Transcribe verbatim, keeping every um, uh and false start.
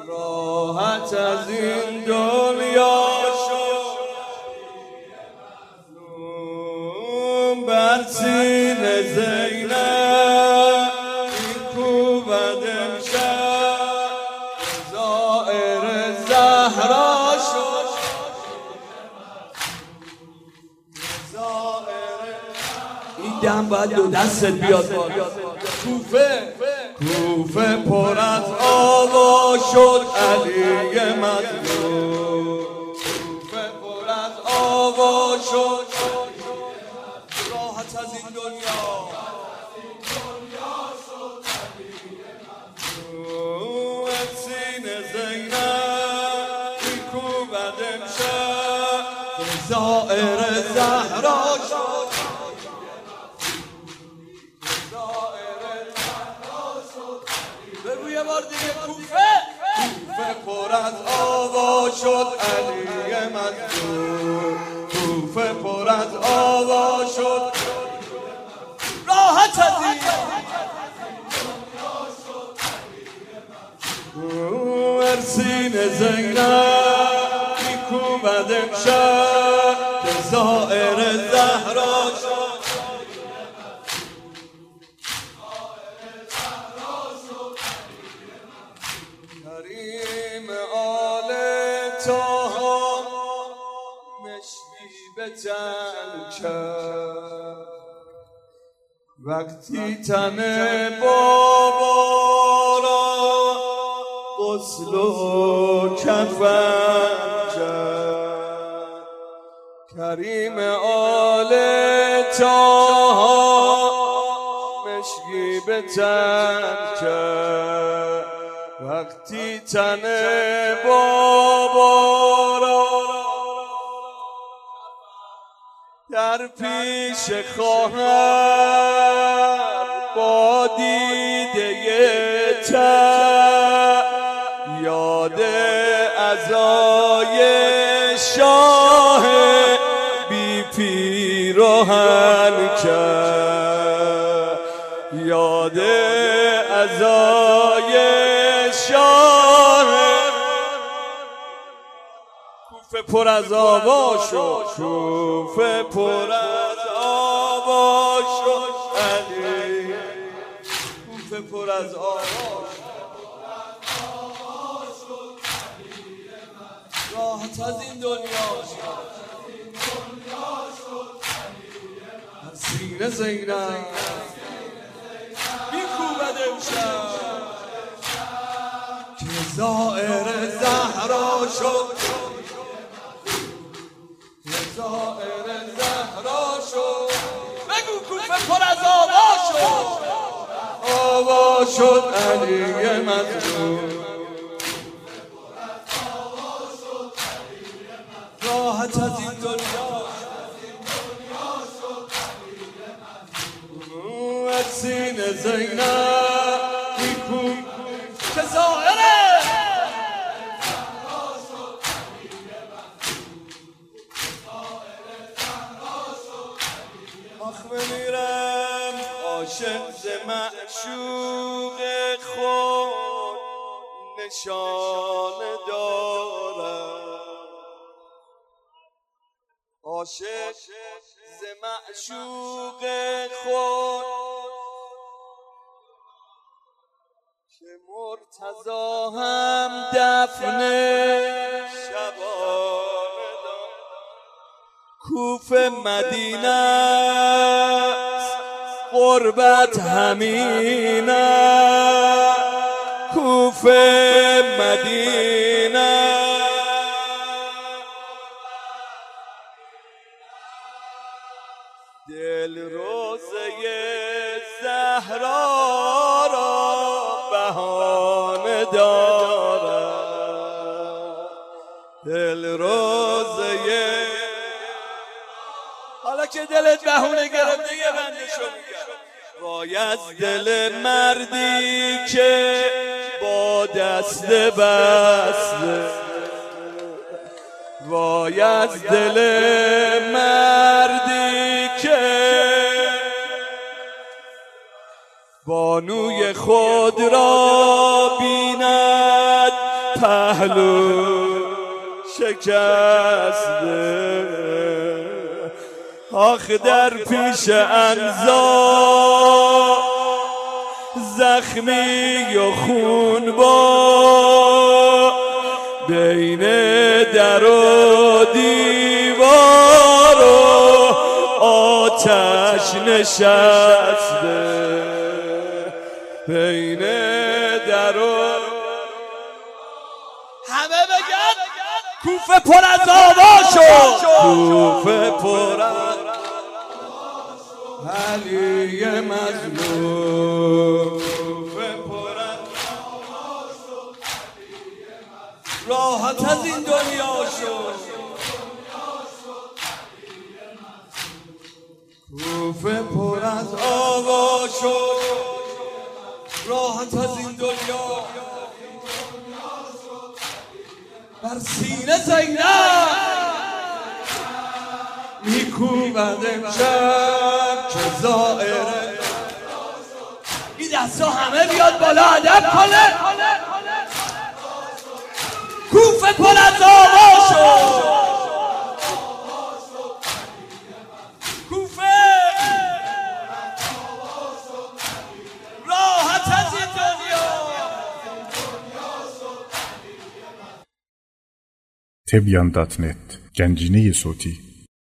راحت از این دنیا بر سینه زینب میکوبد امشب زائر زهرا شد این دم باید دو دستت بیاد کوفه کوفه پر از آوا شد علی مظلوم کوفه پر از آوا شد راحت از این دنیا سینه زینب میکوبد امشب زائر زهرا شد بگو یه بار دیگه کوفه کوفه پر از آوا شد علی مظلوم کوفه پر از آوا شد راحت از این سینه زینب میکوبد امشب زائر زهرا شد کریم آل طاها مشکی به تن کرد وقتی تن بابا را غسل و کفن کرد کریم آل طاها مشکی به تن کرد وقتی تن بابا را در پیش خواهر با دیده تر یاد عزای شاه بی پیراهن کرد یاد عزای شاه کوفه پر از آوا شد کوفه پر از آوا شد علی کوفه پر از آوا شد راحت از این دنیا شد هر سینه زینب میکوبد امشب که زائر زهرا شد زائر زهرا شد بگو کوفه پر از آوا شد آوا شد علی مظلوم راحت از این دنیا از سینه زینب میکوب که زائره آخ بمیرم عاشق ز معشوق خود نشانه دارم عاشق ز معشوق خود که مرتضی هم دفن شبانه دارد کوفه مدینه قربت همینه کوفه مدینه دل روزه زهرا را بهانه دارد دل روزه حالا که دلت بهونه گرفته یه بندشو میگم وای از دل مردی که با دست بسته وای از دل مردی که بانوی خود را بیند پهلو شکسته، آخ در پیش انزا زخمی و خون با بین در و دیوار و آتش نشسته، بین در و همه بگن کوفه پر از آوا شد، کوفه پر از علی مظلوم، کوفه پر از آوا شد، راحت از این دنیا شد، کوفه پر از آوا شد، راحت از این دنیا بر سینه زینب میکوبد امشب که زائره. این دستا همه بیاد بالا ادب کنه. کوفه پر از آوا شد، کوفه راحت از این دنیا. تبیان دات نت گنجینه صوتی